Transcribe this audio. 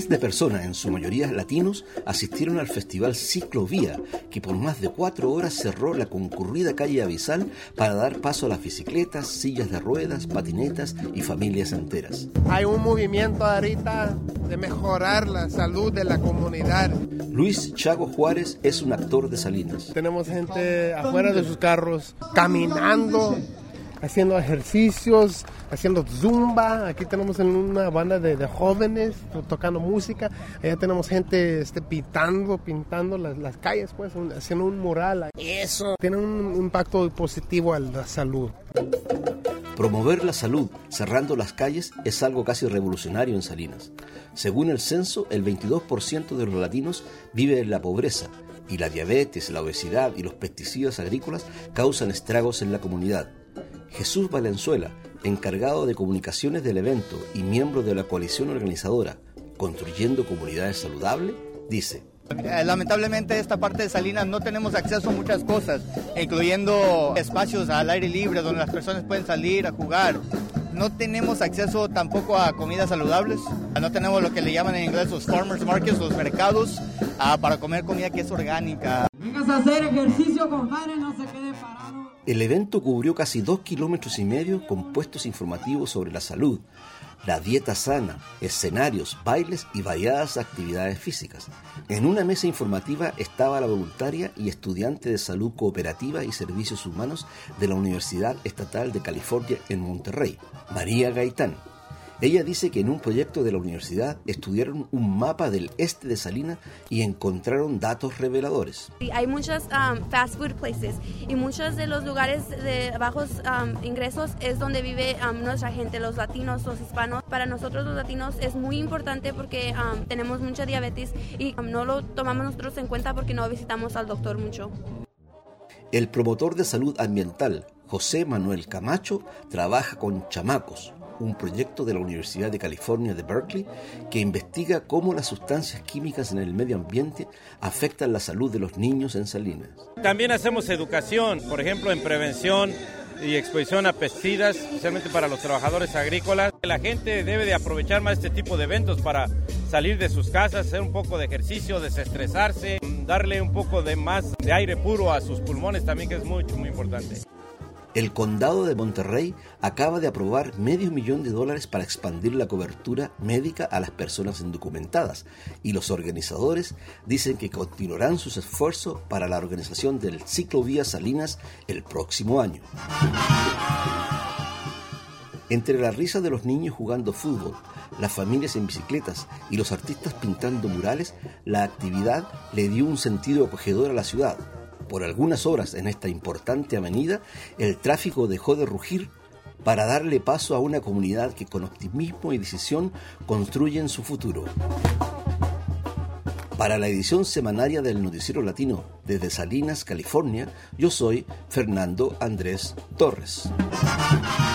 Miles de personas, en su mayoría latinos, asistieron al festival Ciclovía, que por más de 4 horas cerró la concurrida calle Avisal para dar paso a las bicicletas, sillas de ruedas, patinetas y familias enteras. Hay un movimiento ahorita de mejorar la salud de la comunidad. Luis Chago Juárez es un actor de Salinas. Tenemos gente afuera de sus carros, caminando, haciendo ejercicios, haciendo zumba. Aquí tenemos una banda de jóvenes tocando música. Allá tenemos gente pintando las calles, pues, haciendo un mural. Eso tiene un impacto positivo a la salud. Promover la salud cerrando las calles es algo casi revolucionario en Salinas. Según el censo, el 22% de los latinos vive en la pobreza y la diabetes, la obesidad y los pesticidas agrícolas causan estragos en la comunidad. Jesús Valenzuela, encargado de comunicaciones del evento y miembro de la coalición organizadora Construyendo Comunidades Saludables, dice: lamentablemente esta parte de Salinas no tenemos acceso a muchas cosas, incluyendo espacios al aire libre donde las personas pueden salir a jugar. No tenemos acceso tampoco a comidas saludables. No tenemos lo que le llaman en inglés los farmers markets, los mercados, para comer comida que es orgánica. Vengas a hacer ejercicio, compadre, no se quede parado. El evento cubrió casi 2,5 kilómetros con puestos informativos sobre la salud, la dieta sana, escenarios, bailes y variadas actividades físicas. En una mesa informativa estaba la voluntaria y estudiante de salud cooperativa y servicios humanos de la Universidad Estatal de California en Monterrey, María Gaitán. Ella dice que en un proyecto de la universidad estudiaron un mapa del este de Salinas y encontraron datos reveladores. Hay muchos fast food places y muchos de los lugares de bajos ingresos es donde vive nuestra gente, los latinos, los hispanos. Para nosotros los latinos es muy importante porque tenemos mucha diabetes y no lo tomamos nosotros en cuenta porque no visitamos al doctor mucho. El promotor de salud ambiental, José Manuel Camacho, trabaja con Chamacos, un proyecto de la Universidad de California de Berkeley que investiga cómo las sustancias químicas en el medio ambiente afectan la salud de los niños en Salinas. También hacemos educación, por ejemplo, en prevención y exposición a pesticidas, especialmente para los trabajadores agrícolas. La gente debe de aprovechar más este tipo de eventos para salir de sus casas, hacer un poco de ejercicio, desestresarse, darle un poco de más de aire puro a sus pulmones también, que es muy importante. El condado de Monterrey acaba de aprobar $500,000 para expandir la cobertura médica a las personas indocumentadas y los organizadores dicen que continuarán sus esfuerzos para la organización del Ciclovía Salinas el próximo año. Entre la risa de los niños jugando fútbol, las familias en bicicletas y los artistas pintando murales, la actividad le dio un sentido acogedor a la ciudad. Por algunas horas en esta importante avenida, el tráfico dejó de rugir para darle paso a una comunidad que con optimismo y decisión construyen su futuro. Para la edición semanaria del Noticiero Latino desde Salinas, California, yo soy Fernando Andrés Torres.